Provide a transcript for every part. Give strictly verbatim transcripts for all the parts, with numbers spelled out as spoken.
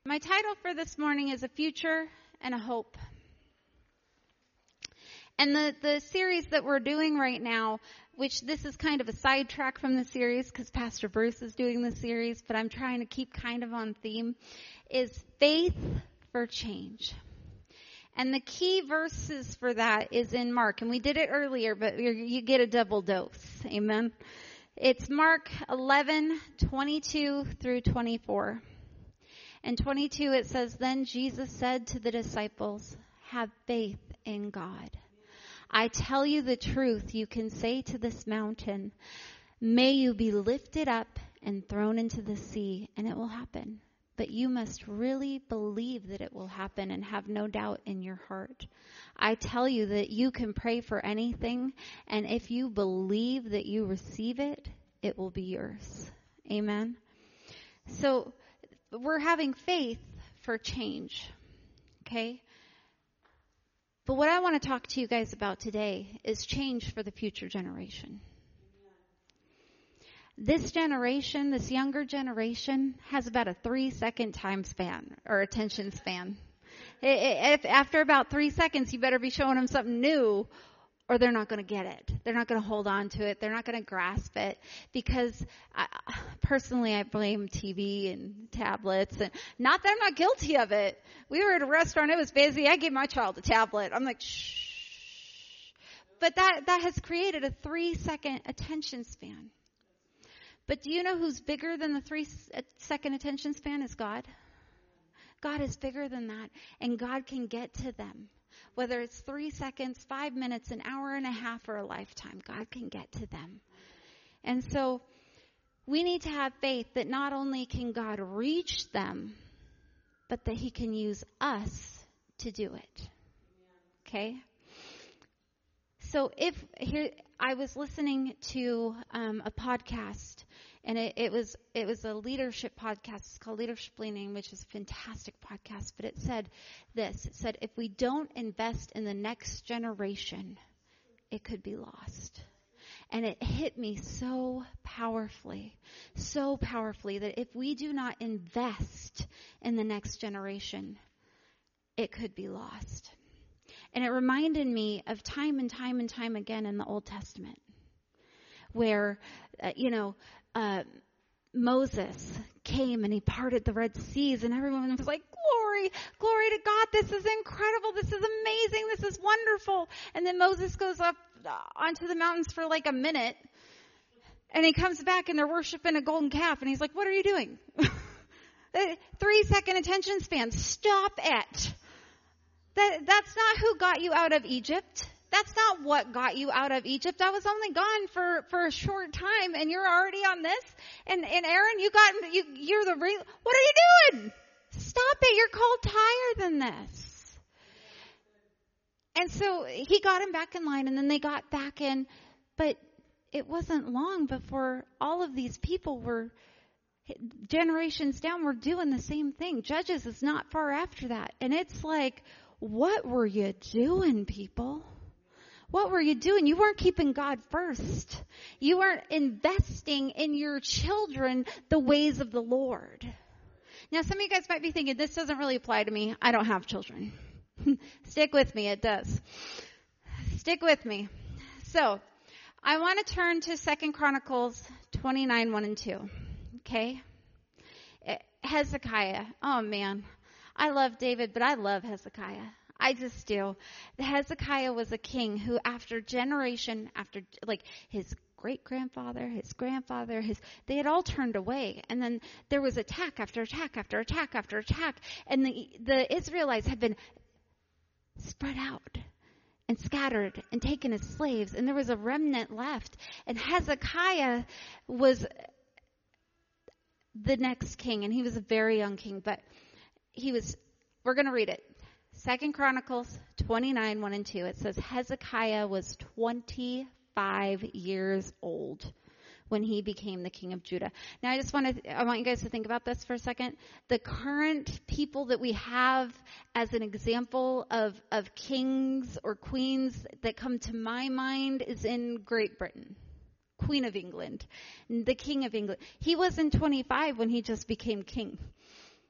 My title for this morning is A Future and a Hope. And the, the series that we're doing right now, which this is kind of a sidetrack from the series because Pastor Bruce is doing the series, but I'm trying to keep kind of on theme, is Faith for Change. And the key verses for that is in Mark. And we did it earlier, but you get a double dose. Amen. It's Mark eleven, twenty-two through twenty-four. In twenty-two, it says, "Then Jesus said to the disciples, 'Have faith in God. I tell you the truth, you can say to this mountain, may you be lifted up and thrown into the sea, and it will happen. But you must really believe that it will happen and have no doubt in your heart. I tell you that you can pray for anything, and if you believe that you receive it, it will be yours.'" Amen. So we're having faith for change, okay? But what I want to talk to you guys about today is change for the future generation. This generation, this younger generation, has about a three-second time span or attention span. If after about three seconds, you better be showing them something new, or they're not going to get it. They're not going to hold on to it. They're not going to grasp it. Because I, personally, I blame T V and tablets. And not that I'm not guilty of it. We were at a restaurant. It was busy. I gave my child a tablet. I'm like, shh. But that, that has created a three-second attention span. But do you know who's bigger than the three-second attention span is God? God is bigger than that. And God can get to them. Whether it's three seconds, five minutes, an hour and a half, or a lifetime, God can get to them. And so we need to have faith that not only can God reach them, but that he can use us to do it. Okay? So if here, I was listening to um, a podcast, and it, it was it was a leadership podcast. It's called Leadership Leaning, which is a fantastic podcast. But it said this. It said, if we don't invest in the next generation, it could be lost. And it hit me so powerfully, so powerfully that if we do not invest in the next generation, it could be lost. And it reminded me of time and time and time again in the Old Testament where, uh, you know, uh, Moses came and he parted the Red Seas and everyone was like, glory, glory to God. This is incredible. This is amazing. This is wonderful. And then Moses goes up onto the mountains for like a minute and he comes back and they're worshiping a golden calf. And he's like, what are you doing? Three second attention span. Stop it. That, that's not who got you out of Egypt. That's not what got you out of Egypt. I was only gone for, for a short time, and you're already on this. And, and Aaron, you got you, you're the real. What are you doing? Stop it! You're called higher than this. And so he got him back in line, and then they got back in. But it wasn't long before all of these people were generations down. Were doing the same thing. Judges is not far after that, and it's like, what were you doing, people? What were you doing? You weren't keeping God first. You weren't investing in your children the ways of the Lord. Now, some of you guys might be thinking, this doesn't really apply to me. I don't have children. Stick with me. It does. Stick with me. So, I want to turn to Second Chronicles twenty-nine, one and two. Okay? Hezekiah. Oh, man. I love David, but I love Hezekiah. I just do. Hezekiah was a king who after generation, after like his great-grandfather, his grandfather, his they had all turned away. And then there was attack after attack after attack after attack. And the, the Israelites had been spread out and scattered and taken as slaves. And there was a remnant left. And Hezekiah was the next king. And he was a very young king. But he was, we're going to read it. Second Chronicles twenty-nine, one and two. It says, Hezekiah was twenty-five years old when he became the king of Judah. Now, I just want to, I want you guys to think about this for a second. The current people that we have as an example of, of kings or queens that come to my mind is in Great Britain. Queen of England, the King of England. He wasn't twenty-five when he just became king.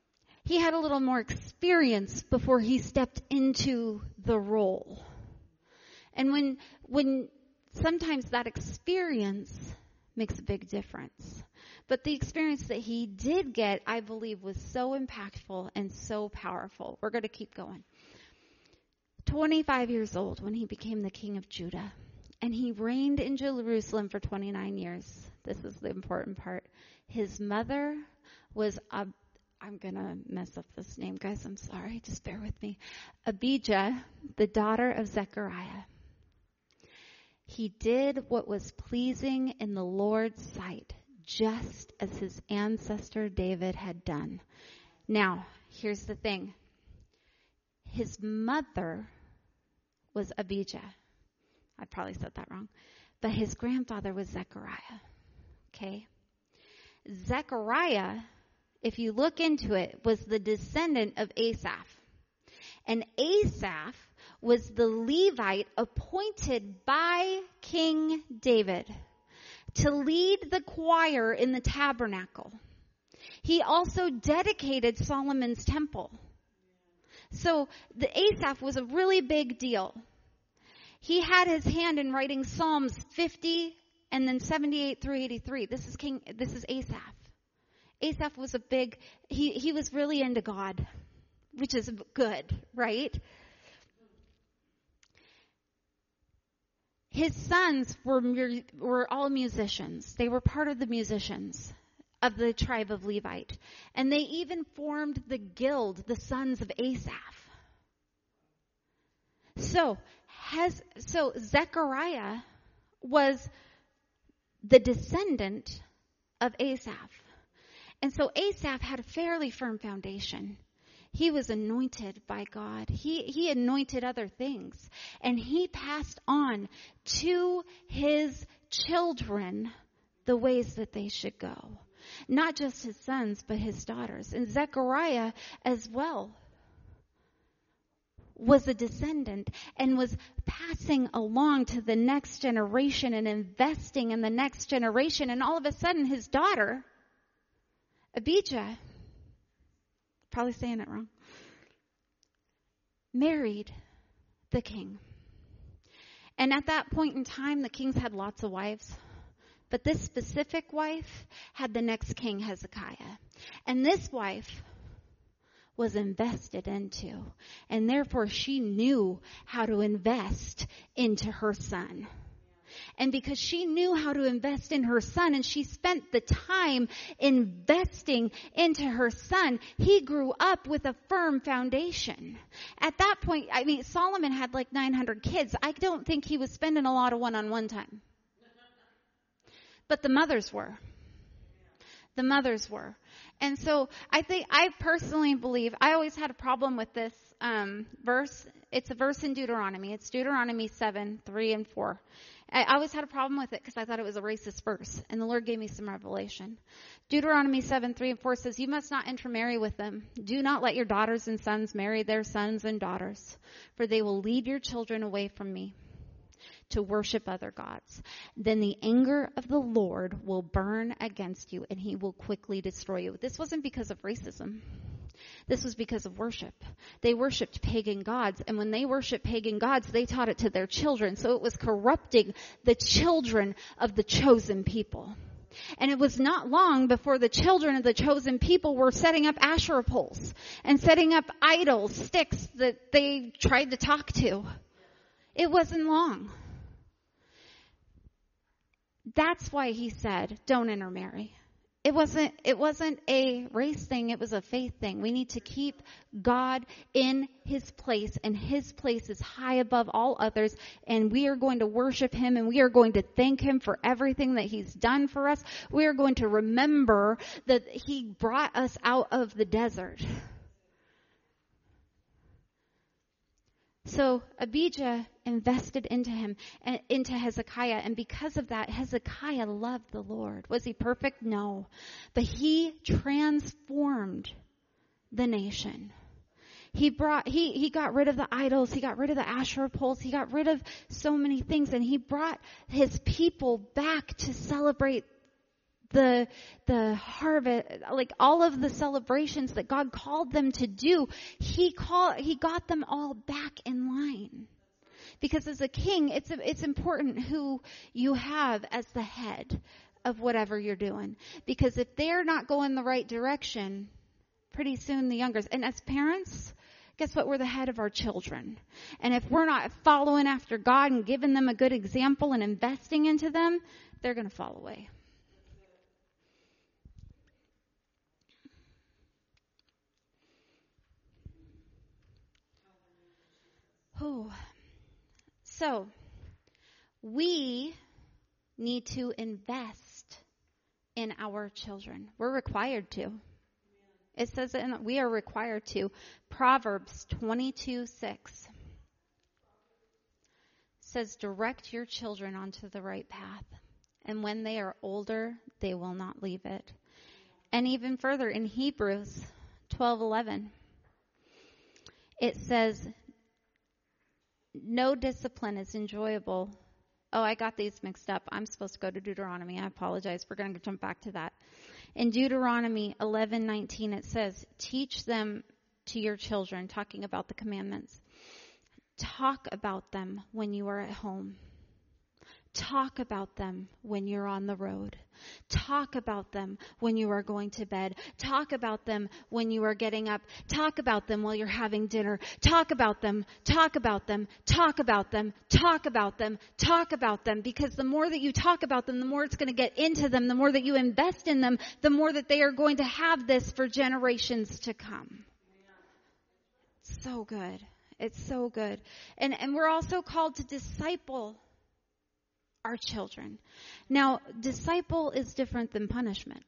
he had a little more experience before he stepped into the role. And when, when sometimes that experience makes a big difference. But the experience that he did get, I believe, was so impactful and so powerful. We're going to keep going. twenty-five years old when he became the king of Judah. And he reigned in Jerusalem for twenty-nine years. This is the important part. His mother was, Ab- I'm going to mess up this name, guys. I'm sorry. Just bear with me. Abijah, the daughter of Zechariah. He did what was pleasing in the Lord's sight, just as his ancestor David had done. Now, here's the thing. His mother was Abijah. I probably said that wrong. But his grandfather was Zechariah. Okay? Zechariah, if you look into it, was the descendant of Asaph. And Asaph was the Levite appointed by King David to lead the choir in the tabernacle. He also dedicated Solomon's temple. So the Asaph was a really big deal. He had his hand in writing Psalms fifty and then seventy-eight through eighty-three. This is King, this is Asaph. Asaph was a big, he, he was really into God, which is good, right? His sons were were all musicians. They were part of the musicians of the tribe of Levite. And they even formed the guild, the sons of Asaph. So, has, so Zechariah was the descendant of Asaph. And so Asaph had a fairly firm foundation. He was anointed by God. He, he anointed other things. And he passed on to his children the ways that they should go. Not just his sons, but his daughters. And Zechariah as well was a descendant and was passing along to the next generation and investing in the next generation. And all of a sudden, his daughter, Abijah, probably saying it wrong, married the king. And at that point in time, the kings had lots of wives. But this specific wife had the next king, Hezekiah. And this wife was invested into. And therefore, she knew how to invest into her son. And because she knew how to invest in her son, and she spent the time investing into her son, he grew up with a firm foundation. At that point, I mean, Solomon had like nine hundred kids. I don't think he was spending a lot of one-on-one time. But the mothers were. The mothers were. And so I think, I personally believe, I always had a problem with this um, verse. It's a verse in Deuteronomy. It's Deuteronomy seven, three and four. I always had a problem with it because I thought it was a racist verse. And the Lord gave me some revelation. Deuteronomy seven, three and four says, "You must not intermarry with them. Do not let your daughters and sons marry their sons and daughters, for they will lead your children away from me to worship other gods. Then the anger of the Lord will burn against you, and he will quickly destroy you." This wasn't because of racism. This was because of worship. They worshipped pagan gods, and when they worshipped pagan gods, they taught it to their children. So it was corrupting the children of the chosen people. And it was not long before the children of the chosen people were setting up Asherah poles and setting up idols, sticks that they tried to talk to. It wasn't long. That's why he said, don't intermarry. It wasn't, it wasn't a race thing. It was a faith thing. We need to keep God in his place, and his place is high above all others. And we are going to worship him, and we are going to thank him for everything that he's done for us. We are going to remember that he brought us out of the desert. So Abijah invested into him, and into Hezekiah, and because of that, Hezekiah loved the Lord. Was he perfect? No. But he transformed the nation. He brought, he, he got rid of the idols, he got rid of the Asherah poles, he got rid of so many things, and he brought his people back to celebrate the the harvest, like all of the celebrations that God called them to do, he called he got them all back in line. Because as a king, it's it's important who you have as the head of whatever you're doing. Because if they're not going the right direction, pretty soon the youngers, and as parents, guess what? We're the head of our children. And if we're not following after God and giving them a good example and investing into them, they're going to fall away. Oh, so we need to invest in our children. We're required to. It says that in, we are required to. Proverbs twenty-two six says, direct your children onto the right path, and when they are older, they will not leave it. And even further, in Hebrews twelve eleven, it says, no discipline is enjoyable. Oh, I got these mixed up. I'm supposed to go to Deuteronomy. I apologize. We're going to jump back to that. In Deuteronomy eleven nineteen, it says, teach them to your children, talking about the commandments. Talk about them when you are at home. Talk about them when you're on the road. Talk about them when you are going to bed. Talk about them when you are getting up. Talk about them while you're having dinner. Talk about them. Talk about them. Talk about them. Talk about them. Talk about them. Because the more that you talk about them, the more it's going to get into them. The more that you invest in them, the more that they are going to have this for generations to come. It's so good. It's so good. And and we're also called to disciple our children. Now, disciple is different than punishment.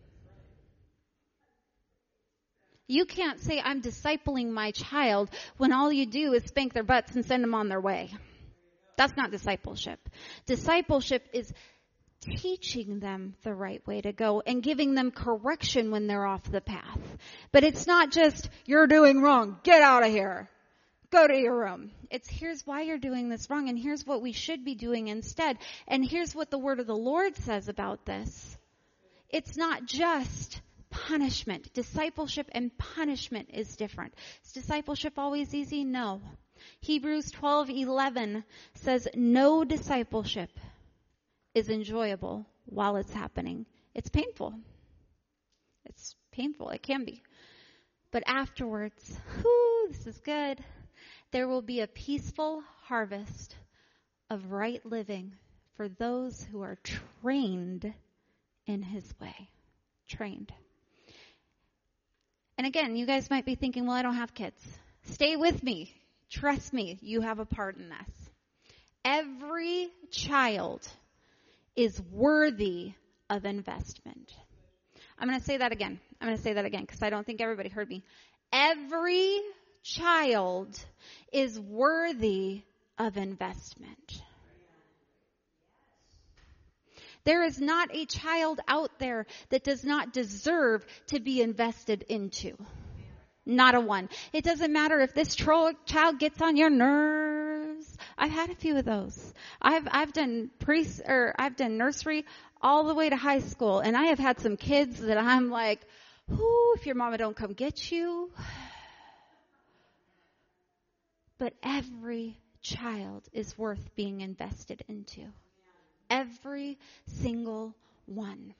You can't say, I'm discipling my child, when all you do is spank their butts and send them on their way. That's not discipleship. Discipleship is teaching them the right way to go and giving them correction when they're off the path. But it's not just, you're doing wrong, get out of here. Go to your room. It's here's why you're doing this wrong, and here's what we should be doing instead. And here's what the word of the Lord says about this. It's not just punishment. Discipleship and punishment is different. Is discipleship always easy? No. Hebrews twelve eleven says no discipleship is enjoyable while it's happening. It's painful. It's painful. It can be. But afterwards, whoo, this is good. There will be a peaceful harvest of right living for those who are trained in his way. Trained. And again, you guys might be thinking, well, I don't have kids. Stay with me. Trust me, you have a part in this. Every child is worthy of investment. I'm going to say that again. I'm going to say that again because I don't think everybody heard me. Every child is worthy of investment. There is not a child out there that does not deserve to be invested into. Not a one. It doesn't matter if this tro- child gets on your nerves. I've had a few of those. I've I've done pre or I've done nursery all the way to high school, and I have had some kids that I'm like, "Whoo! If your mama don't come get you." But every child is worth being invested into. Every single one.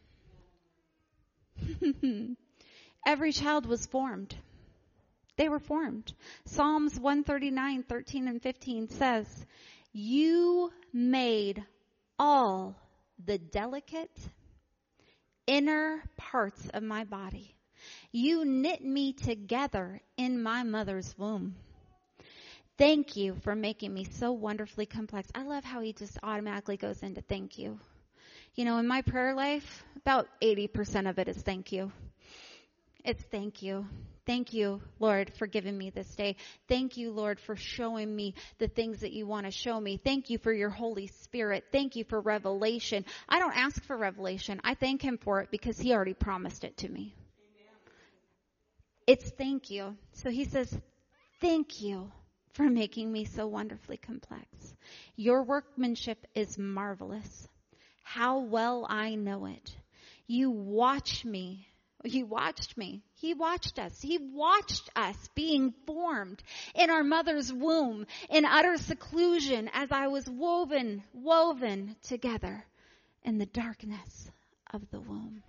Every child was formed. They were formed. Psalms one thirty-nine, thirteen and fifteen says, you made all the delicate inner parts of my body. You knit me together in my mother's womb. Thank you for making me so wonderfully complex. I love how he just automatically goes into thank you. You know, in my prayer life, about eighty percent of it is thank you. It's thank you. Thank you, Lord, for giving me this day. Thank you, Lord, for showing me the things that you want to show me. Thank you for your Holy Spirit. Thank you for revelation. I don't ask for revelation. I thank him for it because he already promised it to me. Amen. It's thank you. So he says, thank you for making me so wonderfully complex. Your workmanship is marvelous. How well I know it. You watch me. You watched me. He watched us. He watched us being formed in our mother's womb in utter seclusion as I was woven, woven together in the darkness of the womb.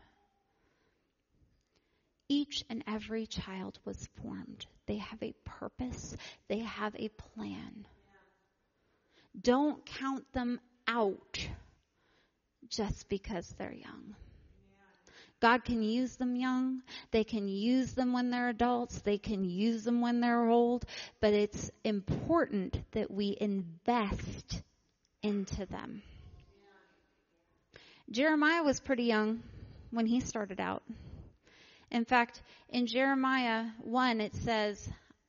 Each and every child was formed. They have a purpose. They have a plan. Don't count them out just because they're young. God can use them young. They can use them when they're adults. They can use them when they're old. But it's important that we invest into them. Jeremiah was pretty young when he started out. In fact, in Jeremiah one, it says,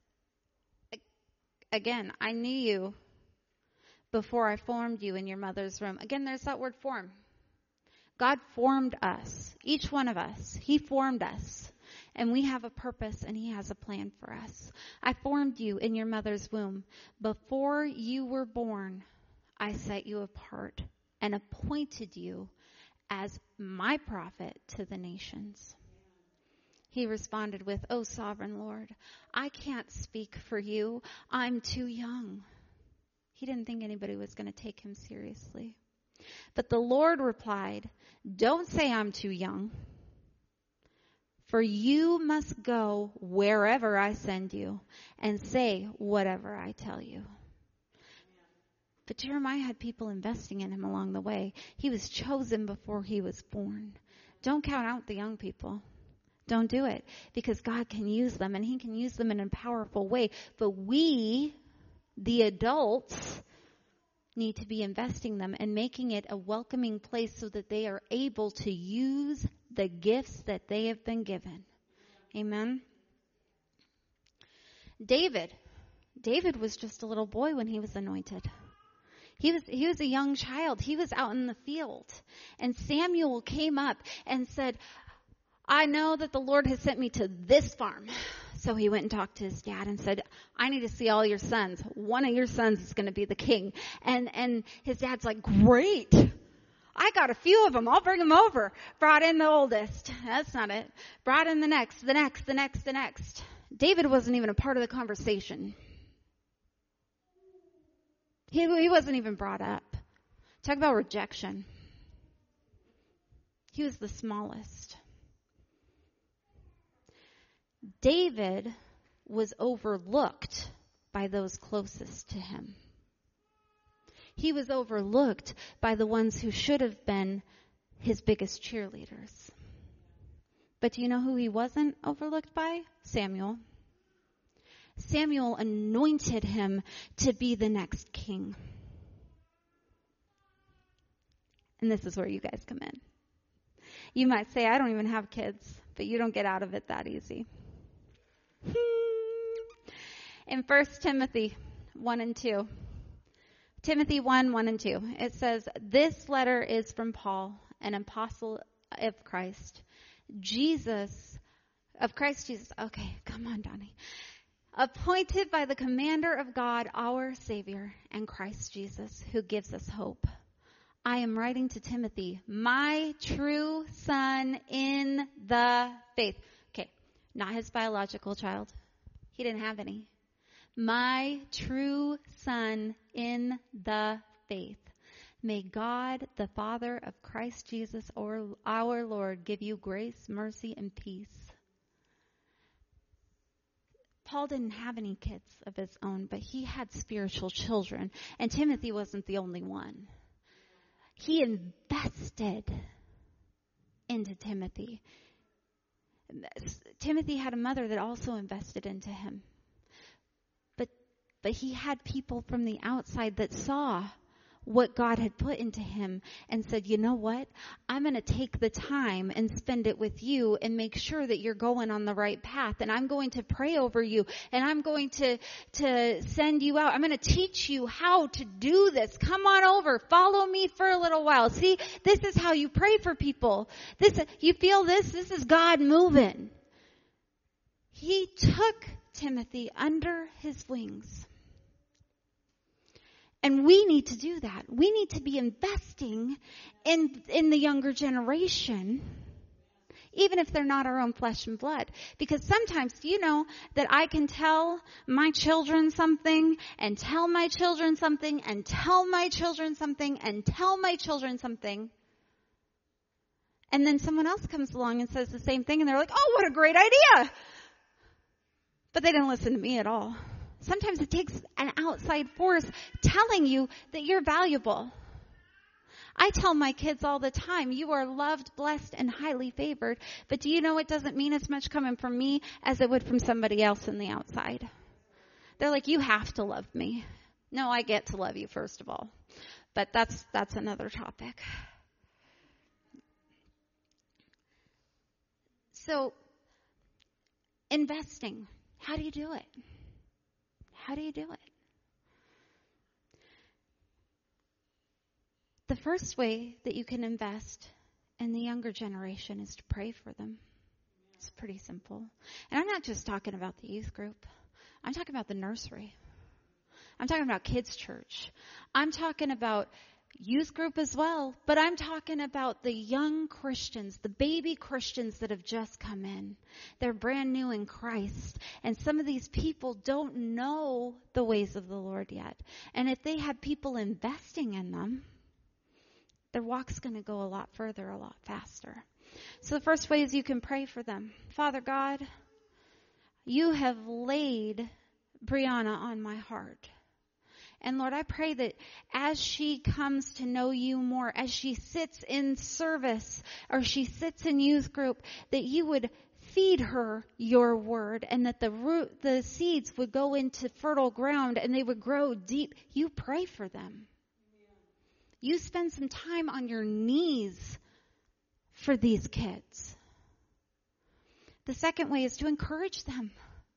again, I knew you before I formed you in your mother's womb. Again, there's that word form. God formed us, each one of us. He formed us, and we have a purpose, and he has a plan for us. I formed you in your mother's womb. Before you were born, I set you apart and appointed you as my prophet to the nations. He responded with, "Oh, sovereign Lord, I can't speak for you. I'm too young." He didn't think anybody was going to take him seriously. But the Lord replied, "Don't say I'm too young, for you must go wherever I send you and say whatever I tell you." But Jeremiah had people investing in him along the way. He was chosen before he was born. Don't count out the young people. Don't do it, because God can use them, and he can use them in a powerful way. But we, the adults, need to be investing them and making it a welcoming place so that they are able to use the gifts that they have been given. Amen. David. David was just a little boy when he was anointed. He was, he was a young child. He was out in the field. And Samuel came up and said, "I know that the Lord has sent me to this farm." So he went and talked to his dad and said, "I need to see all your sons. One of your sons is going to be the king." And and his dad's like, "Great. I got a few of them. I'll bring them over." Brought in the oldest. That's not it. Brought in the next, the next, the next, the next. David wasn't even a part of the conversation. He, he wasn't even brought up. Talk about rejection. He was the smallest. David was overlooked by those closest to him. He was overlooked by the ones who should have been his biggest cheerleaders. But do you know who he wasn't overlooked by? Samuel. Samuel anointed him to be the next king. And this is where you guys come in. You might say, "I don't even have kids," but you don't get out of it that easy. In First Timothy one and two, Timothy one, one and two, it says, "This letter is from Paul, an apostle of Christ, Jesus, of Christ Jesus." Okay, come on, Donnie. "Appointed by the commander of God, our Savior, and Christ Jesus, who gives us hope. I am writing to Timothy, my true son in the faith." Okay, not his biological child. He didn't have any. "My true son in the faith. May God, the Father of Christ Jesus, or our Lord, give you grace, mercy, and peace." Paul didn't have any kids of his own, but he had spiritual children, and Timothy wasn't the only one. He invested into Timothy. Timothy had a mother that also invested into him. But but he had people from the outside that saw what God had put into him and said, "You know what? I'm going to take the time and spend it with you and make sure that you're going on the right path. And I'm going to pray over you. And I'm going to, to send you out. I'm going to teach you how to do this. Come on over. Follow me for a little while. See, this is how you pray for people. This, you feel this? This is God moving." He took Timothy under his wings. And we need to do that. We need to be investing in, in the younger generation even if they're not our own flesh and blood. Because sometimes, do you know that I can tell my children something and tell my children something and tell my children something and tell my children something. And then someone else comes along and says the same thing and they're like, oh, what a great idea. But they didn't listen to me at all. Sometimes it takes an outside force telling you that you're valuable. I tell my kids all the time, you are loved, blessed, and highly favored. But do you know it doesn't mean as much coming from me as it would from somebody else on the outside? They're like, you have to love me. No, I get to love you, first of all. But that's that's another topic. So, investing. How do you do it? How do you do it? The first way that you can invest in the younger generation is to pray for them. It's pretty simple. And I'm not just talking about the youth group. I'm talking about the nursery. I'm talking about kids' church. I'm talking about youth group as well. But I'm talking about the young Christians, the baby Christians that have just come in. They're brand new in Christ. And some of these people don't know the ways of the Lord yet. And if they have people investing in them, their walk's going to go a lot further, a lot faster. So the first way is you can pray for them. Father God, you have laid Brianna on my heart. And Lord, I pray that as she comes to know you more, as she sits in service or she sits in youth group, that you would feed her your word and that the root, the seeds would go into fertile ground and they would grow deep. You pray for them. You spend some time on your knees for these kids. The second way is to encourage them.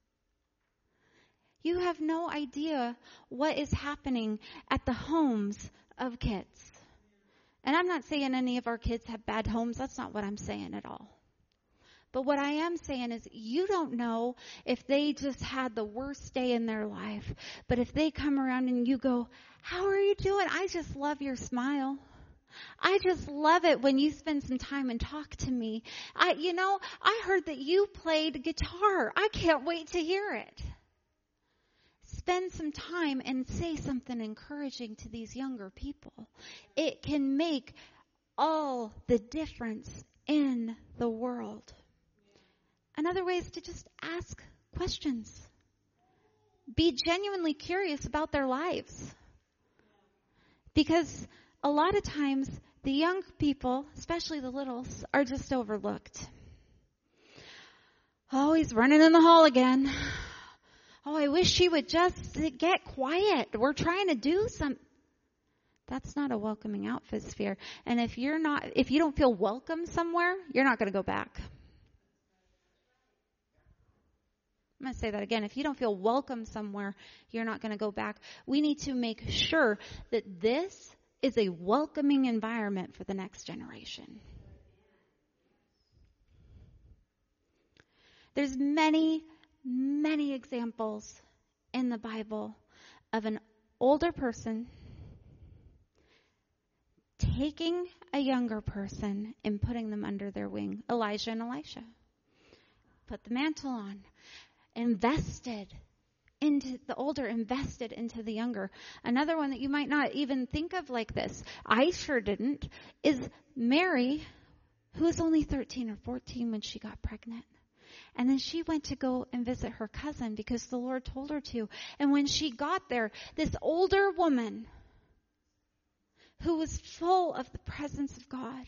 You have no idea what is happening at the homes of kids. And I'm not saying any of our kids have bad homes. That's not what I'm saying at all. But what I am saying is you don't know if they just had the worst day in their life. But if they come around and you go, how are you doing? I just love your smile. I just love it when you spend some time and talk to me. I, you know, I heard that you played guitar. I can't wait to hear it. Spend some time and say something encouraging to these younger people. It can make all the difference in the world. Another way is to just ask questions. Be genuinely curious about their lives. Because a lot of times the young people, especially the littles, are just overlooked. Oh, he's running in the hall again. Oh, I wish she would just get quiet. We're trying to do something. That's not a welcoming atmosphere. And if you're not, if you don't feel welcome somewhere, you're not going to go back. I'm going to say that again. If you don't feel welcome somewhere, you're not going to go back. We need to make sure that this is a welcoming environment for the next generation. There's many, many examples in the Bible of an older person taking a younger person and putting them under their wing. Elijah and Elisha. Put the mantle on. Invested into the older, invested into the younger. Another one that you might not even think of like this, I sure didn't, is Mary, who was only thirteen or fourteen when she got pregnant. And then she went to go and visit her cousin because the Lord told her to. And when she got there, this older woman who was full of the presence of God,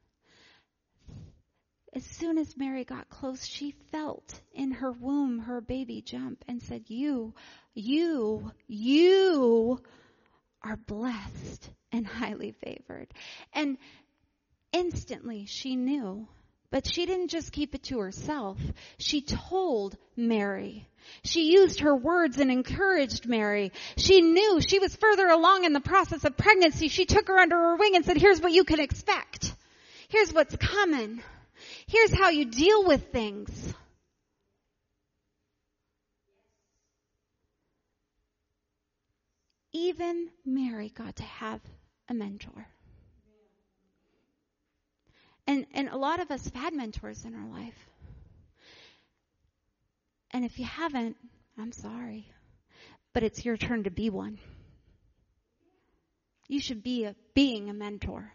as soon as Mary got close, she felt in her womb her baby jump and said, you, you, you are blessed and highly favored. And instantly she knew. But she didn't just keep it to herself. She told Mary. She used her words and encouraged Mary. She knew she was further along in the process of pregnancy. She took her under her wing and said, here's what you can expect. Here's what's coming. Here's how you deal with things. Even Mary got to have a mentor. And, and a lot of us have had mentors in our life. And if you haven't, I'm sorry. But it's your turn to be one. You should be a, being a mentor.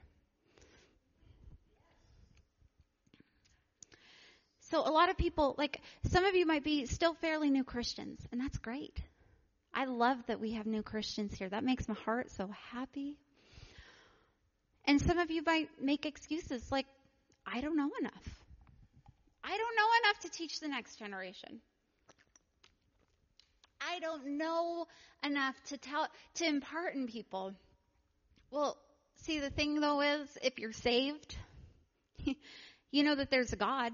So a lot of people, like some of you might be still fairly new Christians, and that's great. I love that we have new Christians here. That makes my heart so happy. And some of you might make excuses like, I don't know enough. I don't know enough to teach the next generation. I don't know enough to tell, to impart in people. Well, see, the thing though is, if you're saved, you know that there's a God.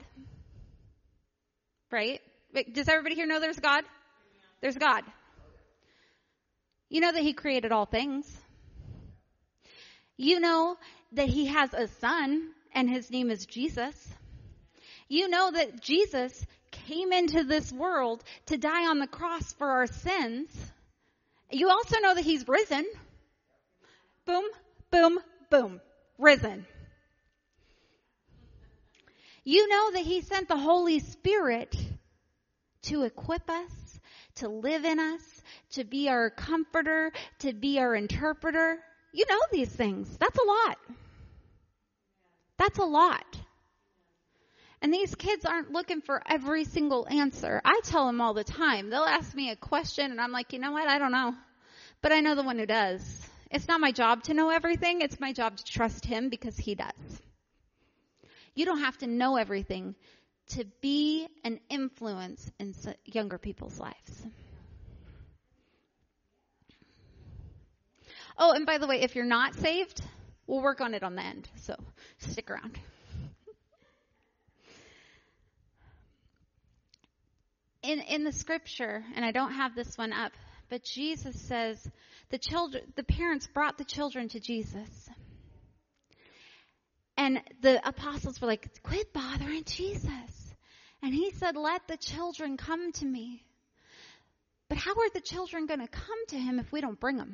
Right? Does everybody here know there's a God? There's a God. You know that he created all things. You know that he has a son, and his name is Jesus. You know that Jesus came into this world to die on the cross for our sins. You also know that he's risen. Boom, boom, boom. Risen. You know that he sent the Holy Spirit to equip us, to live in us, to be our comforter, to be our interpreter. You know these things. That's a lot. That's a lot. And these kids aren't looking for every single answer. I tell them all the time. They'll ask me a question, and I'm like, you know what? I don't know. But I know the one who does. It's not my job to know everything. It's my job to trust him because he does. You don't have to know everything to be an influence in younger people's lives. Oh, and by the way, if you're not saved, we'll work on it on the end. So stick around. In in the scripture, and I don't have this one up, but Jesus says the children, the parents brought the children to Jesus. And the apostles were like, quit bothering Jesus. And he said, let the children come to me. But how are the children going to come to him if we don't bring them?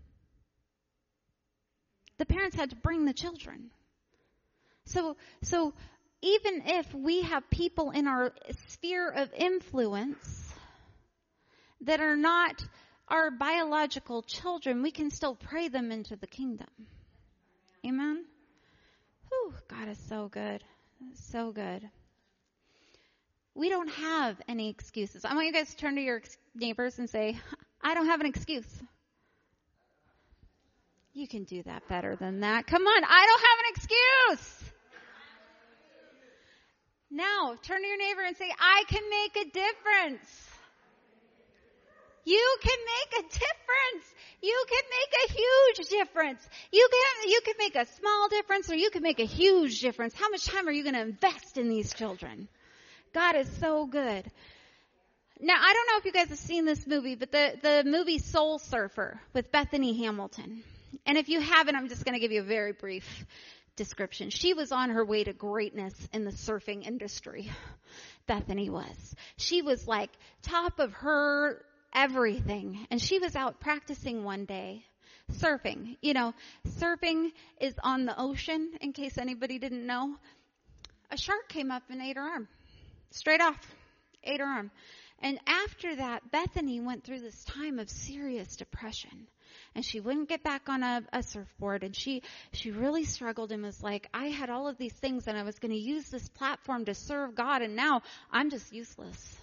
The parents had to bring the children. So, so even if we have people in our sphere of influence that are not our biological children, we can still pray them into the kingdom. Amen? Whew, God is so good. So good. We don't have any excuses. I want you guys to turn to your neighbors and say, I don't have an excuse. You can do that better than that. Come on, I don't have an excuse. Now, turn to your neighbor and say, I can make a difference. You can make a difference. You can make a huge difference. You can, you can make a small difference, or you can make a huge difference. How much time are you going to invest in these children? God is so good. Now, I don't know if you guys have seen this movie, but the, the movie Soul Surfer with Bethany Hamilton. And if you haven't, I'm just going to give you a very brief description. She was on her way to greatness in the surfing industry. Bethany was. She was like top of her everything. And she was out practicing one day, surfing. You know, surfing is on the ocean, in case anybody didn't know. A shark came up and ate her arm. Straight off. Ate her arm. And after that, Bethany went through this time of serious depression. And she wouldn't get back on a, a surfboard. And she, she really struggled and was like, I had all of these things and I was going to use this platform to serve God. And now I'm just useless.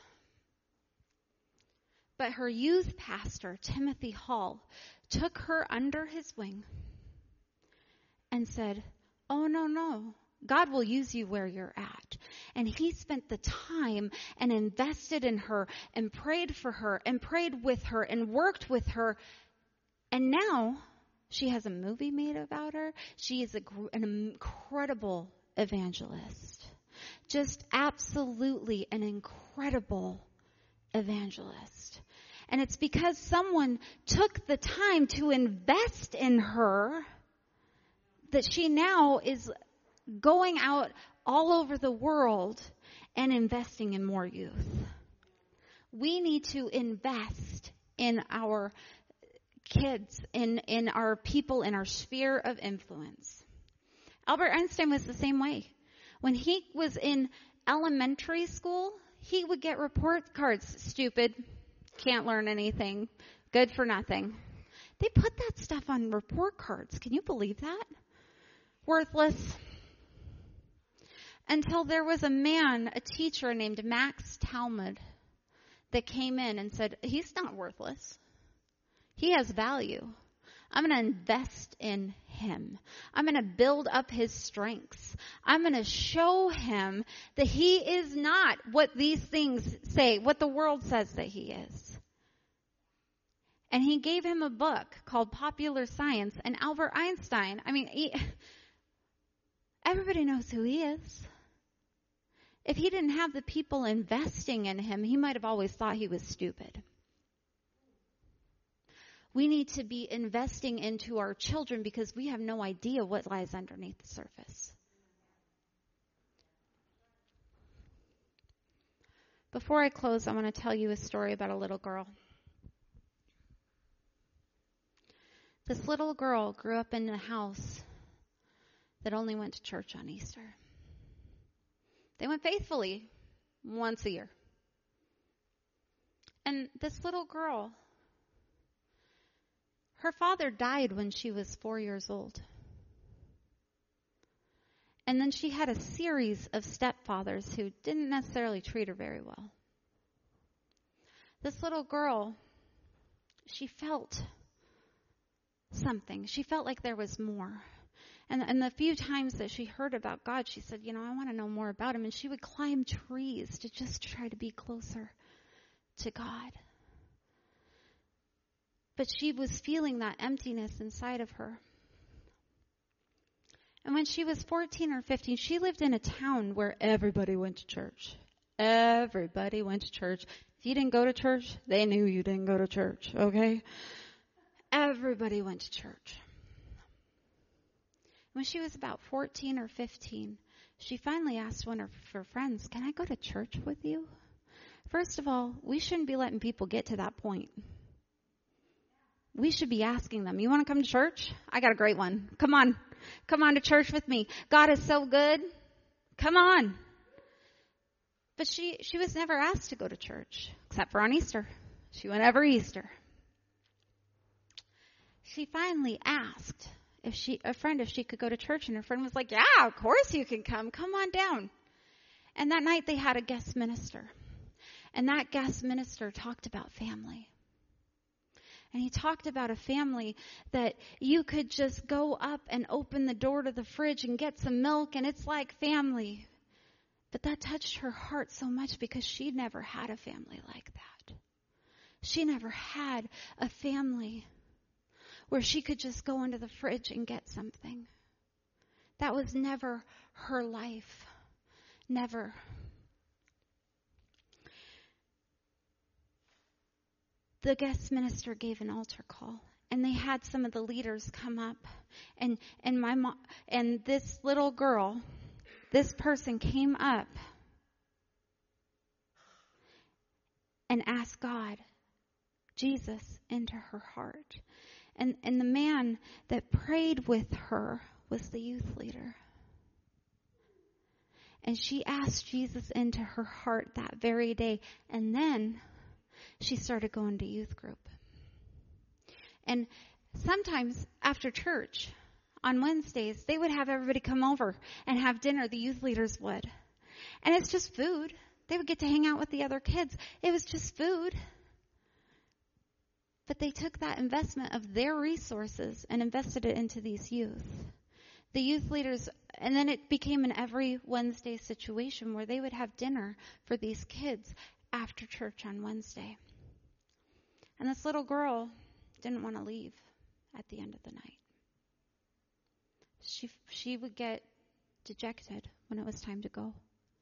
But her youth pastor, Timothy Hall, took her under his wing and said, oh, no, no. God will use you where you're at. And he spent the time and invested in her and prayed for her and prayed with her and worked with her. And now she has a movie made about her. She is a, an incredible evangelist. Just absolutely an incredible evangelist. And it's because someone took the time to invest in her that she now is going out all over the world and investing in more youth. We need to invest in our kids, in, in our people, in our sphere of influence. Albert Einstein was the same way. When he was in elementary school, he would get report cards. Stupid, can't learn anything, good for nothing. They put that stuff on report cards. Can you believe that? Worthless. Until there was a man, a teacher named Max Talmud, that came in and said, he's not worthless. He has value. I'm going to invest in him. I'm going to build up his strengths. I'm going to show him that he is not what these things say, what the world says that he is. And he gave him a book called Popular Science. And Albert Einstein, I mean, he, everybody knows who he is. If he didn't have the people investing in him, he might have always thought he was stupid. We need to be investing into our children because we have no idea what lies underneath the surface. Before I close, I want to tell you a story about a little girl. This little girl grew up in a house that only went to church on Easter. They went faithfully once a year. And this little girl, her father died when she was four years old. And then she had a series of stepfathers who didn't necessarily treat her very well. This little girl, she felt something. She felt like there was more. And, and the few times that she heard about God, she said, you know, I want to know more about him. And she would climb trees to just try to be closer to God. But she was feeling that emptiness inside of her. And when she was fourteen or fifteen, she lived in a town where everybody went to church. Everybody went to church. If you didn't go to church, they knew you didn't go to church, okay? Everybody went to church. When she was about fourteen or fifteen, she finally asked one of her friends, can I go to church with you? First of all, we shouldn't be letting people get to that point. We should be asking them, you want to come to church? I got a great one. Come on. Come on to church with me. God is so good. Come on. But she, she was never asked to go to church, except for on Easter. She went every Easter. She finally asked if she, a friend if she could go to church, and her friend was like, yeah, of course you can come. Come on down. And that night they had a guest minister. And that guest minister talked about family. And he talked about a family that you could just go up and open the door to the fridge and get some milk, and it's like family. But that touched her heart so much because she never had a family like that. She never had a family where she could just go into the fridge and get something. That was never her life. Never. The guest minister gave an altar call, and they had some of the leaders come up, and and my mom and this little girl, this person came up and asked God, Jesus, into her heart. And and the man that prayed with her was the youth leader. And she asked Jesus into her heart that very day. And then she started going to youth group. And sometimes after church, on Wednesdays, they would have everybody come over and have dinner. The youth leaders would. And it's just food. They would get to hang out with the other kids. It was just food. But they took that investment of their resources and invested it into these youth. The youth leaders, and then it became an every Wednesday situation where they would have dinner for these kids after church on Wednesday. And this little girl didn't want to leave at the end of the night. She she would get dejected when it was time to go.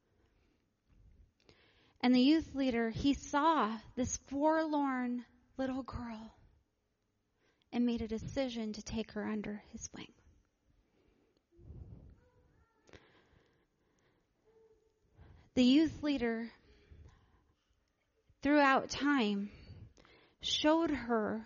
And the youth leader, he saw this forlorn little girl and made a decision to take her under his wing. The youth leader, throughout time, showed her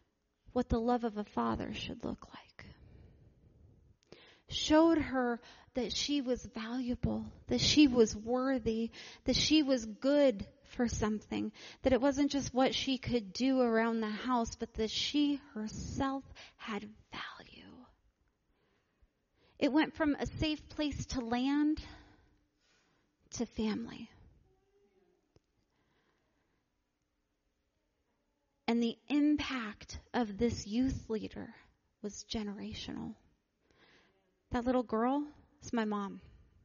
what the love of a father should look like. Showed her that she was valuable, that she was worthy, that she was good for something, that it wasn't just what she could do around the house, but that she herself had value. It went from a safe place to land to family. And the impact of this youth leader was generational. That little girl is my mom.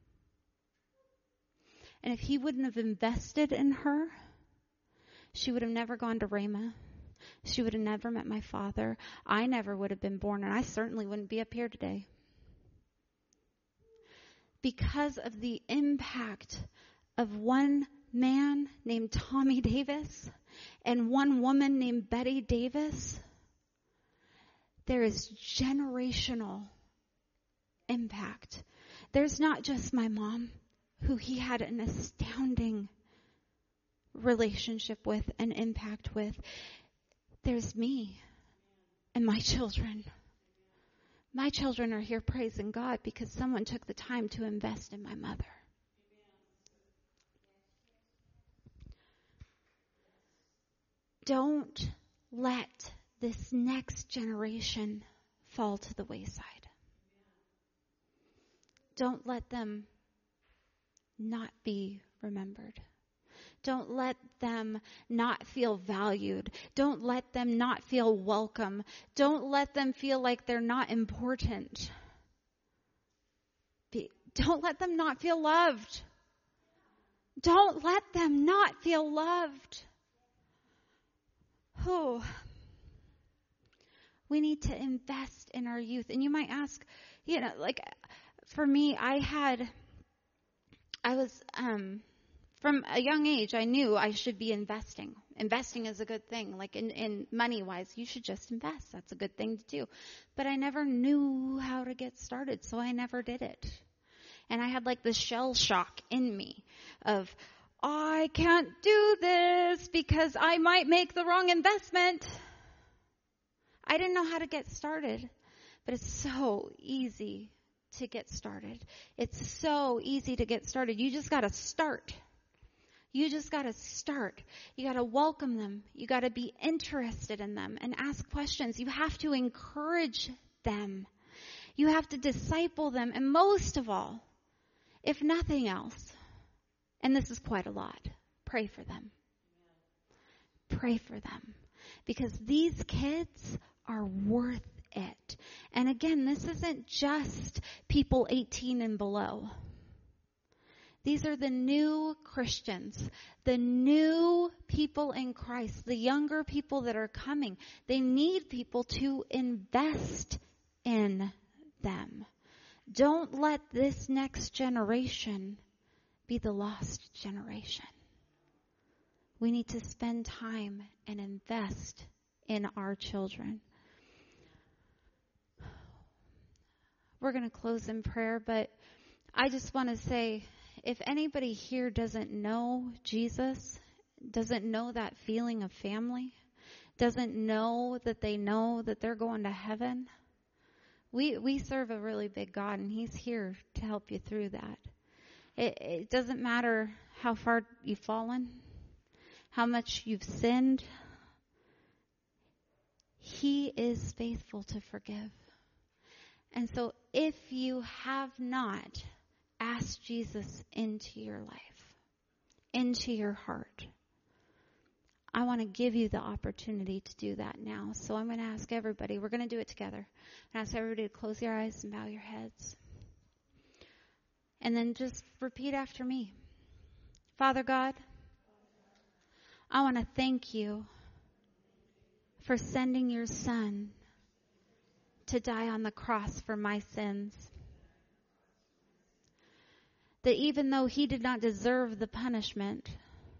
And if he wouldn't have invested in her, she would have never gone to Rhema. She would have never met my father. I never would have been born, and I certainly wouldn't be up here today. Because of the impact of one man named Tommy Davis and one woman named Betty Davis, there is generational impact. There's not just my mom, who he had an astounding relationship with and impact with. There's me and my children. My children are here praising God because someone took the time to invest in my mother. Don't let this next generation fall to the wayside. Don't let them not be remembered. Don't let them not feel valued. Don't let them not feel welcome. Don't let them feel like they're not important. Be, don't let them not feel loved. Don't let them not feel loved. Oh, we need to invest in our youth. And you might ask, you know, like for me, I had, I was, um, from a young age, I knew I should be investing. Investing is a good thing. Like in, in money-wise, you should just invest. That's a good thing to do. But I never knew how to get started, so I never did it. And I had like this shell shock in me of, I can't do this because I might make the wrong investment. I didn't know how to get started, but it's so easy to get started. It's so easy to get started. You just got to start. You just got to start. You got to welcome them. You got to be interested in them and ask questions. You have to encourage them. You have to disciple them. And most of all, if nothing else, and this is quite a lot, pray for them. Pray for them. Because these kids are worth it. And again, this isn't just people eighteen and below. These are the new Christians, the new people in Christ, the younger people that are coming. They need people to invest in them. Don't let this next generation be the lost generation. We need to spend time and invest in our children. We're going to close in prayer, but I just want to say, if anybody here doesn't know Jesus, doesn't know that feeling of family, doesn't know that they know that they're going to heaven, we we serve a really big God, and He's here to help you through that. It, it doesn't matter how far you've fallen, how much you've sinned. He is faithful to forgive. And so if you have not asked Jesus into your life, into your heart, I want to give you the opportunity to do that now. So I'm going to ask everybody, we're going to do it together. I ask everybody to close your eyes and bow your heads. And then just repeat after me. Father God, I want to thank you for sending your Son to die on the cross for my sins. That even though he did not deserve the punishment,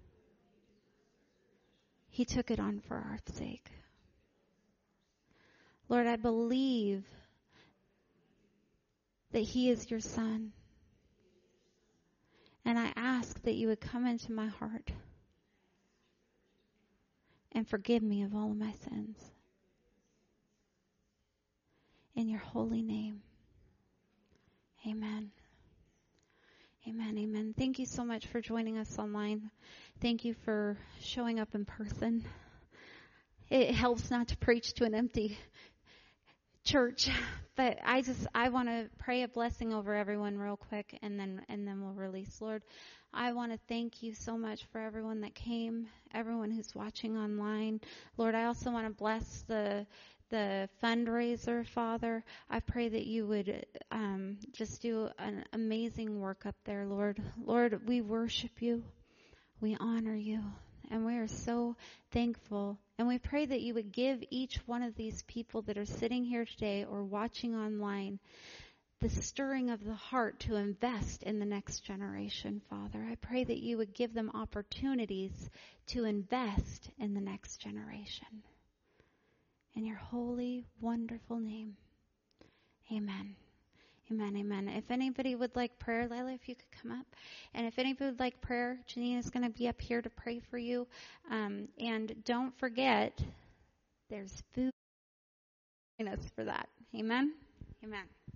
he took it on for our sake. Lord, I believe that he is your Son. And I ask that you would come into my heart and forgive me of all of my sins. In your holy name, amen. Amen, amen. Thank you so much for joining us online. Thank you for showing up in person. It helps not to preach to an empty church, but I just, I want to pray a blessing over everyone real quick, and then, and then we'll release. Lord, I want to thank you so much for everyone that came, everyone who's watching online. Lord, I also want to bless the the fundraiser, Father. I pray that you would um, just do an amazing work up there, Lord. Lord, we worship you. We honor you. And we are so thankful. And we pray that you would give each one of these people that are sitting here today or watching online the stirring of the heart to invest in the next generation, Father. I pray that you would give them opportunities to invest in the next generation. In your holy, wonderful name. Amen. Amen, amen. If anybody would like prayer, Layla, if you could come up. And if anybody would like prayer, Janine is going to be up here to pray for you. Um, and don't forget, there's food. Join us for that. Amen. Amen.